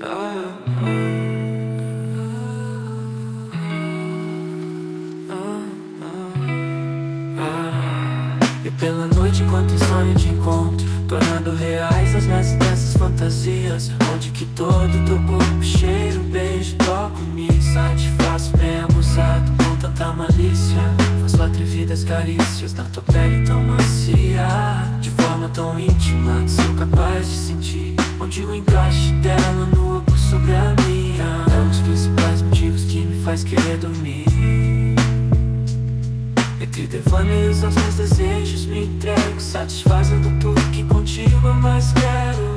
E pela noite enquanto em sonho te encontro, tornando reais as minhas intensas fantasias, onde que todo teu corpo cheiro, beijo, toco-me, satisfaço bem abusado com tanta malícia. Faço atrevidas carícias na tua pele tão macia, de forma tão íntima que sou capaz de sentir onde o encaixe dela nua por sobre a minha. É um dos principais motivos que me faz querer dormir. Entre devaneios aos meus desejos me entrego, satisfazendo tudo que contigo eu mais quero.